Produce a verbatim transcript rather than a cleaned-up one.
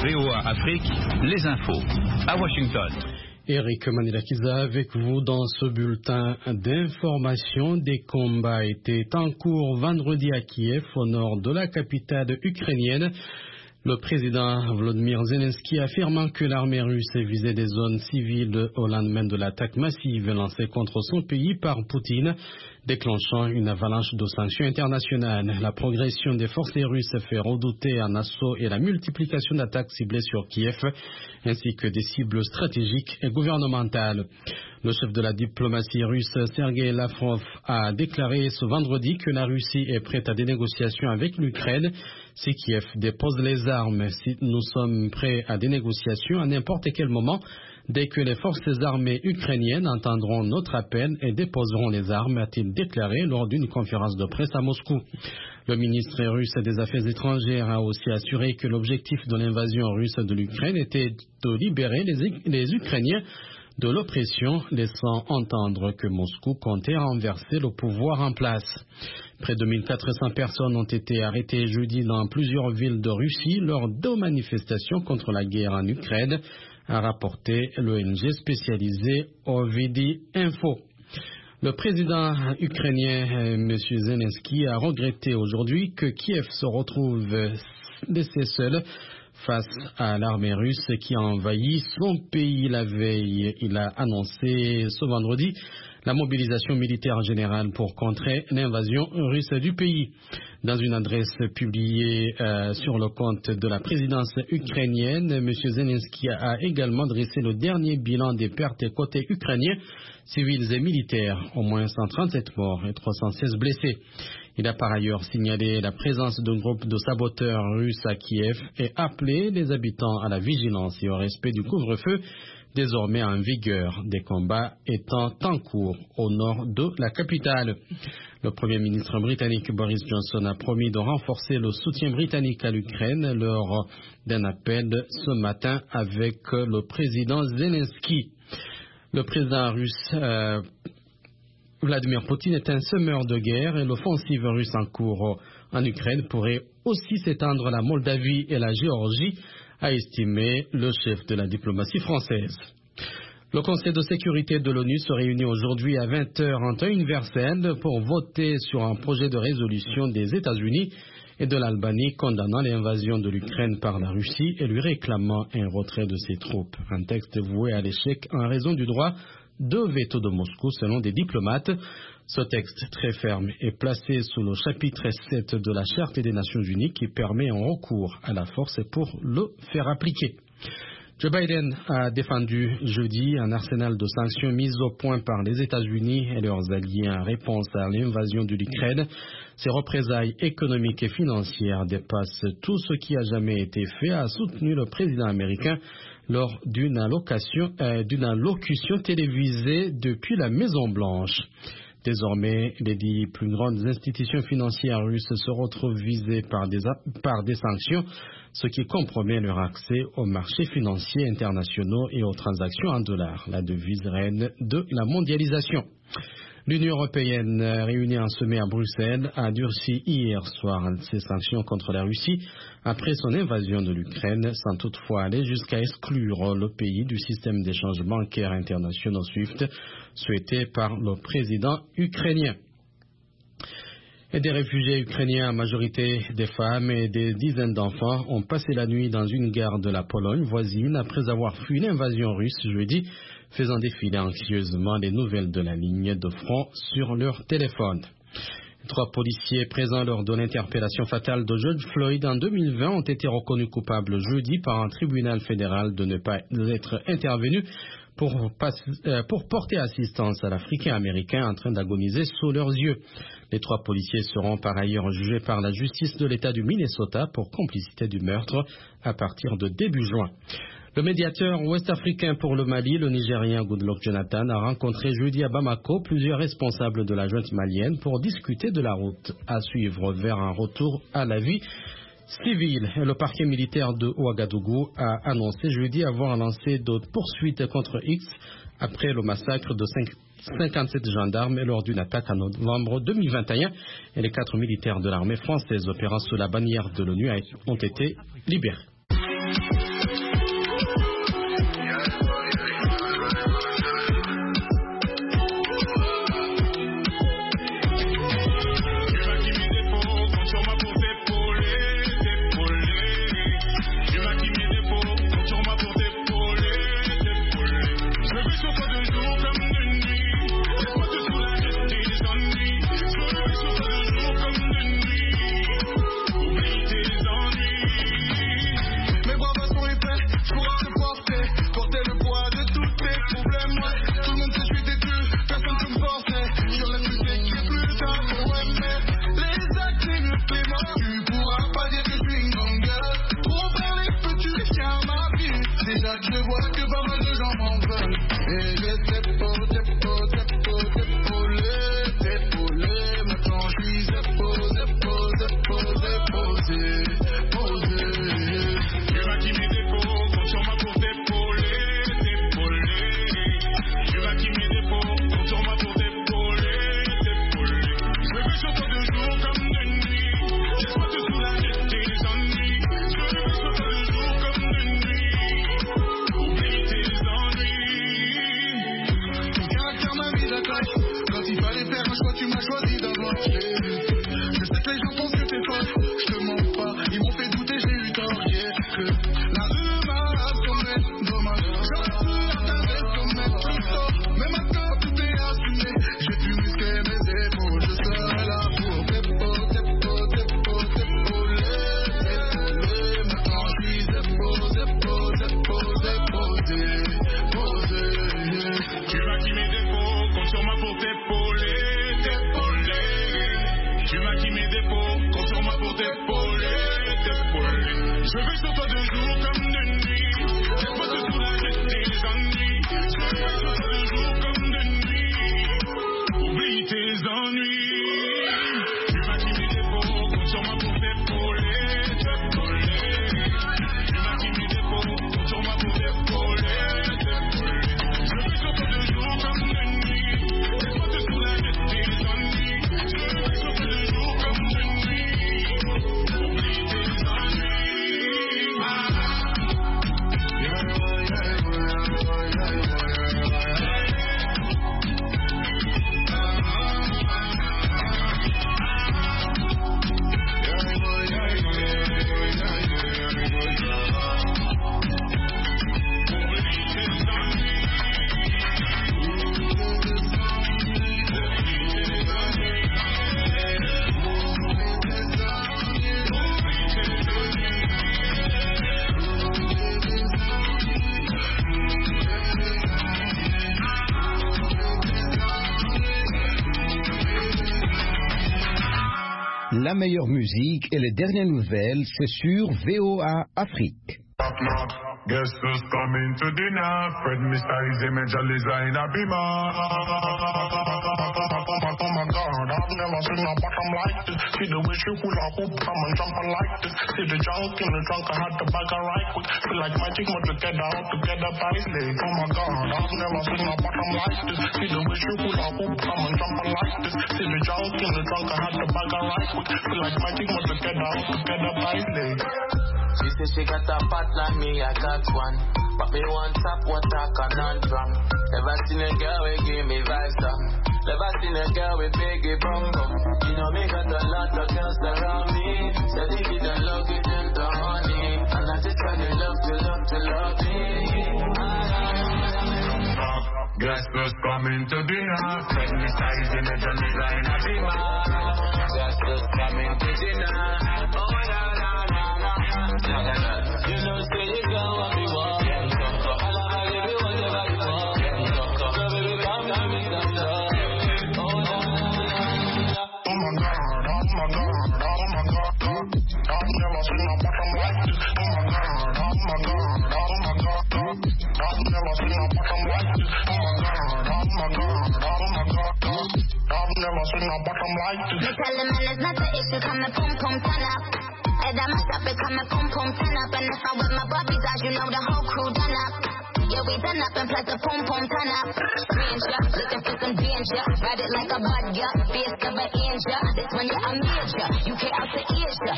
V O A Afrique, les infos. À Washington. Eric Manilakiza avec vous dans ce bulletin d'information. Des combats étaient en cours vendredi à Kiev, au nord de la capitale ukrainienne. Le président Volodymyr Zelensky affirmant que l'armée russe visait des zones civiles au lendemain de l'attaque massive lancée contre son pays par Poutine, déclenchant une avalanche de sanctions internationales. La progression des forces russes fait redouter un assaut et la multiplication d'attaques ciblées sur Kiev, ainsi que des cibles stratégiques et gouvernementales. Le chef de la diplomatie russe, Sergei Lavrov, a déclaré ce vendredi que la Russie est prête à des négociations avec l'Ukraine si Kiev dépose les armes. Si nous sommes prêts à des négociations à n'importe quel moment, dès que les forces armées ukrainiennes entendront notre appel et déposeront les armes, a-t-il déclaré lors d'une conférence de presse à Moscou. Le ministre russe des Affaires étrangères a aussi assuré que l'objectif de l'invasion russe de l'Ukraine était de libérer les, les Ukrainiens de l'oppression, laissant entendre que Moscou comptait renverser le pouvoir en place. Près de mille quatre cents personnes ont été arrêtées jeudi dans plusieurs villes de Russie lors de manifestations contre la guerre en Ukraine, a rapporté l'O N G spécialisée Ovidi Info. Le président ukrainien, M. Zelensky, a regretté aujourd'hui que Kiev se retrouve laissé seul face à l'armée russe qui a envahi son pays la veille. Il a annoncé ce vendredi la mobilisation militaire générale pour contrer l'invasion russe du pays. Dans une adresse publiée euh, sur le compte de la présidence ukrainienne, M. Zelensky a également dressé le dernier bilan des pertes côté ukrainien, civils et militaires, au moins cent trente-sept morts et trois cent seize blessés. Il a par ailleurs signalé la présence d'un groupe de saboteurs russes à Kiev et appelé les habitants à la vigilance et au respect du couvre-feu désormais en vigueur, des combats étant en cours au nord de la capitale. Le Premier ministre britannique Boris Johnson a promis de renforcer le soutien britannique à l'Ukraine lors d'un appel ce matin avec le président Zelensky. Le président russe euh, Vladimir Poutine est un semeur de guerre et l'offensive russe en cours en Ukraine pourrait aussi s'étendre à la Moldavie et la Géorgie, a estimé le chef de la diplomatie française. Le Conseil de sécurité de l'ONU se réunit aujourd'hui à vingt heures en temps universel pour voter sur un projet de résolution des États-Unis et de l'Albanie condamnant l'invasion de l'Ukraine par la Russie et lui réclamant un retrait de ses troupes. Un texte voué à l'échec en raison du droit de veto de Moscou selon des diplomates. Ce texte très ferme est placé sous le chapitre sept de la Charte des Nations Unies qui permet un recours à la force pour le faire appliquer. Joe Biden a défendu jeudi un arsenal de sanctions mises au point par les États-Unis et leurs alliés en réponse à l'invasion de l'Ukraine. Ces représailles économiques et financières dépassent tout ce qui a jamais été fait, a soutenu le président américain lors d'une allocation, euh, d'une allocution télévisée depuis la Maison-Blanche. Désormais, les dix plus grandes institutions financières russes se retrouvent visées par des, par des sanctions, ce qui compromet leur accès aux marchés financiers internationaux et aux transactions en dollars, la devise reine de la mondialisation. L'Union européenne, réunie en sommet à Bruxelles, a durci hier soir ses sanctions contre la Russie après son invasion de l'Ukraine, sans toutefois aller jusqu'à exclure le pays du système d'échange bancaire international SWIFT, souhaité par le président ukrainien. Et des réfugiés ukrainiens, à majorité des femmes et des dizaines d'enfants, ont passé la nuit dans une gare de la Pologne voisine après avoir fui l'invasion russe jeudi, faisant défiler anxieusement les nouvelles de la ligne de front sur leur téléphone. Trois policiers présents lors de l'interpellation fatale de George Floyd en deux mille vingt ont été reconnus coupables jeudi par un tribunal fédéral de ne pas être intervenus pour, pour porter assistance à l'Africain-Américain en train d'agoniser sous leurs yeux. Les trois policiers seront par ailleurs jugés par la justice de l'État du Minnesota pour complicité du meurtre à partir de début juin. Le médiateur ouest-africain pour le Mali, le Nigérien Goodluck Jonathan, a rencontré jeudi à Bamako plusieurs responsables de la junte malienne pour discuter de la route à suivre vers un retour à la vie civile. Le parquet militaire de Ouagadougou a annoncé jeudi avoir lancé d'autres poursuites contre X après le massacre de cinquante-sept gendarmes lors d'une attaque en novembre deux mille vingt et un et les quatre militaires de l'armée française opérant sous la bannière de l'ONU ont été libérés. Je vais sur toi de jour comme de nuit. Laisse-moi te soulager tes ennuis. Je vais sur toi de jour comme de nuit. Oublie tes ennuis. Tu m'as dit mes défauts, compte sur moi pour t'épauler, t'épauler. Tu m'as dit mes défauts, compte sur moi pour t'épauler, t'épauler. Je vais sur toi de jour comme de nuit. Laisse-moi te soulager tes ennuis. Je vais sur toi de jour comme de nuit. Oublie tes ennuis. Ah. Yeah, yeah, yeah, yeah, yeah, La meilleure musique et les dernières nouvelles, c'est sur V O A Afrique. Guess who's coming to dinner? Fred Mister his image a Lisa in a beamer. Oh my God, I've never seen a bottom like this. See the way she hula hoop, come and jump like this. See the junk in the trunk, I had to bag her right quick. Feel like magic, but together, all together, nicely. Oh my God, I've never seen a bottom like this. See the way she hula hoop, come and jump like this. See the junk in the trunk, I had to bag her right quick. Feel like magic, but together, all together, nicely. She said she got a pot like me, I got one. But me want top water conundrum. Never seen a girl with give me vibes up. Never seen a girl with biggie bum bum. You know me got a lot of girls around me. Said if you don't love it, then the honey. And I just try to love to love to love me. Guess who's coming to dinner? Fred Mister his image a Lisa in a beamer. Guess who's coming to dinner? Oh la la la la. You know, say you go and be walking. All I give you whatever you want. So baby, come and make them love. Oh la la la. Oh my God, oh my God, oh my God. I've never seen a bottom like this. Oh my God, oh my God, oh my God. I've never seen a bottom like this. Oh my God, oh my God, oh my God. I've never seen a bottom like this. Me tell them man it's not the issue, come and pum pum turn up. Head on my stop, it come and pum pum turn up. And if I with my bobbies, as you know the whole crew done up. Yeah, we done up and plus the pum pum turn up. Stranger, looking for some danger. Ride it like a bud, yeah. Face of an angel. This one, yeah, I'm major. You get out to Asia.